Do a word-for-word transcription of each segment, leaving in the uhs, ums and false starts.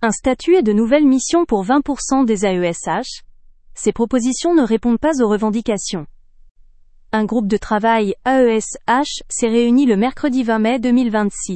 Un statut et de nouvelles missions pour vingt pour cent des A E S H. Ces propositions ne répondent pas aux revendications. Un groupe de travail A E S H s'est réuni le mercredi vingt mai deux mille vingt-six.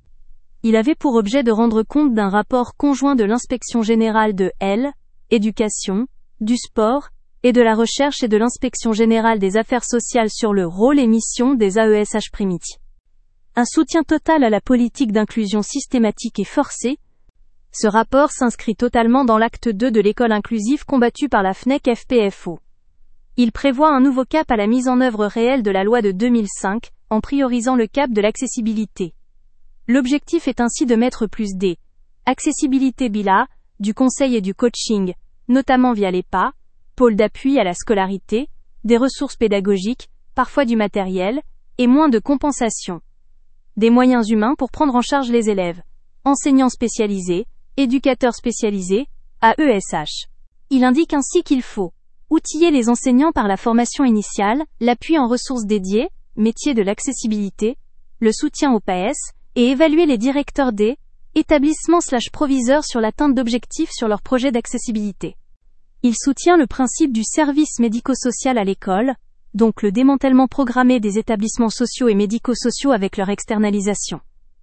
Il avait pour objet de rendre compte d'un rapport conjoint de l'Inspection générale de L, Éducation, du sport, et de la recherche et de l'Inspection générale des affaires sociales sur le rôle et mission des A E S H Primiti. Un soutien total à la politique d'inclusion systématique et forcée. Ce rapport s'inscrit totalement dans l'acte deux de l'école inclusive combattue par la F N E C F P F O. Il prévoit un nouveau cap à la mise en œuvre réelle de la loi de deux mille cinq, en priorisant le cap de l'accessibilité. L'objectif est ainsi de mettre plus d', accessibilité B I L A, du conseil et du coaching, notamment via les P A, pôles d'appui à la scolarité, des ressources pédagogiques, parfois du matériel, et moins de compensation. Des moyens humains pour prendre en charge les élèves, enseignants spécialisés, éducateurs spécialisés, A E S H. Il indique ainsi qu'il faut outiller les enseignants par la formation initiale, l'appui en ressources dédiées, métiers de l'accessibilité, le soutien au P A E S, et évaluer les directeurs des établissements slash proviseurs sur l'atteinte d'objectifs sur leur projet d'accessibilité. Il soutient le principe du service médico-social à l'école, donc le démantèlement programmé des établissements sociaux et médico-sociaux avec leur externalisation.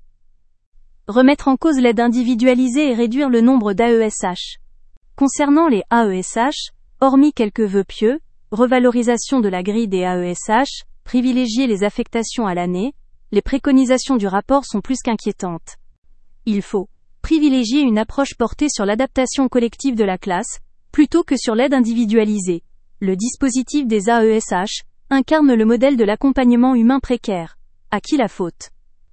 Remettre en cause l'aide individualisée et réduire le nombre d'A E S H. Concernant les A E S H, hormis quelques vœux pieux, revalorisation de la grille des A E S H, privilégier les affectations à l'année, les préconisations du rapport sont plus qu'inquiétantes. Il faut privilégier une approche portée sur l'adaptation collective de la classe, plutôt que sur l'aide individualisée. Le dispositif des A E S H incarne le modèle de l'accompagnement humain précaire. À qui la faute ?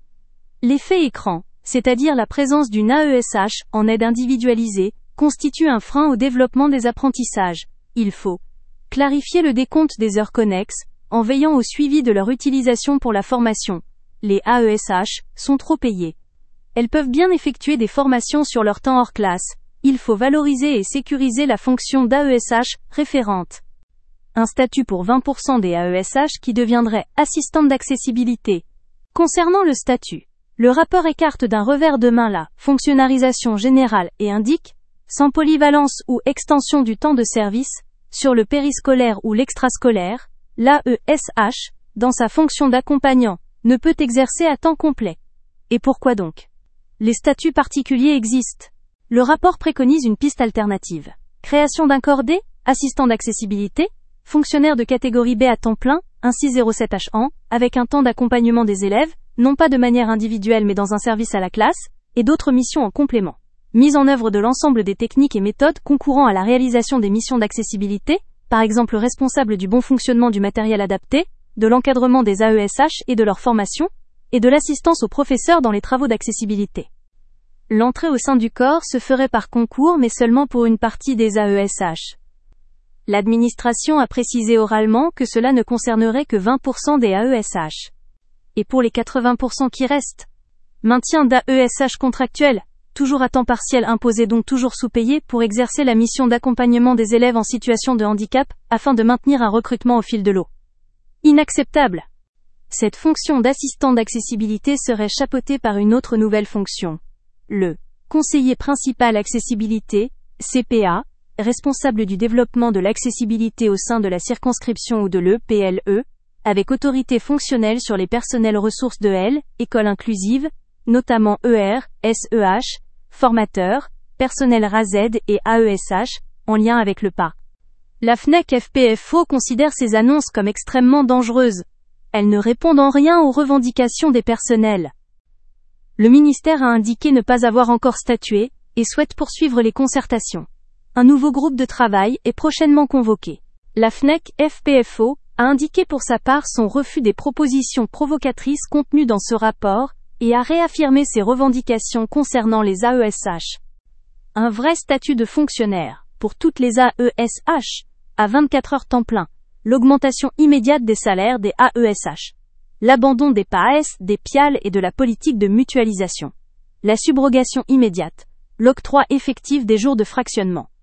L'effet écran, c'est-à-dire la présence d'une A E S H en aide individualisée, constitue un frein au développement des apprentissages. Il faut clarifier le décompte des heures connexes, en veillant au suivi de leur utilisation pour la formation. Les A E S H sont trop payées. Elles peuvent bien effectuer des formations sur leur temps hors classe. Il faut valoriser et sécuriser la fonction d'A E S H référente. Un statut pour vingt pour cent des A E S H qui deviendrait assistante d'accessibilité. Concernant le statut, le rapport écarte d'un revers de main la fonctionnalisation générale et indique, sans polyvalence ou extension du temps de service, sur le périscolaire ou l'extrascolaire, l'A E S H, dans sa fonction d'accompagnant, ne peut exercer à temps complet. Et pourquoi donc ? Les statuts particuliers existent. Le rapport préconise une piste alternative. Création d'un corps D, assistant d'accessibilité, fonctionnaire de catégorie B à temps plein, ainsi zéro sept H an, avec un temps d'accompagnement des élèves, non pas de manière individuelle mais dans un service à la classe, et d'autres missions en complément. Mise en œuvre de l'ensemble des techniques et méthodes concourant à la réalisation des missions d'accessibilité, par exemple responsable du bon fonctionnement du matériel adapté, de l'encadrement des A E S H et de leur formation, et de l'assistance aux professeurs dans les travaux d'accessibilité. L'entrée au sein du corps se ferait par concours mais seulement pour une partie des A E S H. L'administration a précisé oralement que cela ne concernerait que vingt pour cent des A E S H. Et pour les quatre-vingts pour cent qui restent, maintien d'A E S H contractuels, toujours à temps partiel imposé donc toujours sous-payé pour exercer la mission d'accompagnement des élèves en situation de handicap, afin de maintenir un recrutement au fil de l'eau. Inacceptable. Cette fonction d'assistant d'accessibilité serait chapeautée par une autre nouvelle fonction. Le conseiller principal accessibilité, C P A, responsable du développement de l'accessibilité au sein de la circonscription ou de l'E P L E, avec autorité fonctionnelle sur les personnels ressources de L, école inclusive, notamment E R, S E H, formateurs, personnel R A Z et A E S H, en lien avec le P A. La F N E C F P F O considère ces annonces comme extrêmement dangereuses. Elles ne répondent en rien aux revendications des personnels. Le ministère a indiqué ne pas avoir encore statué, et souhaite poursuivre les concertations. Un nouveau groupe de travail est prochainement convoqué. La F N E C F P F O a indiqué pour sa part son refus des propositions provocatrices contenues dans ce rapport, et a réaffirmé ses revendications concernant les A E S H. Un vrai statut de fonctionnaire, pour toutes les A E S H, à vingt-quatre heures temps plein, l'augmentation immédiate des salaires des A E S H, l'abandon des P A S, des P I A L et de la politique de mutualisation, la subrogation immédiate, l'octroi effectif des jours de fractionnement.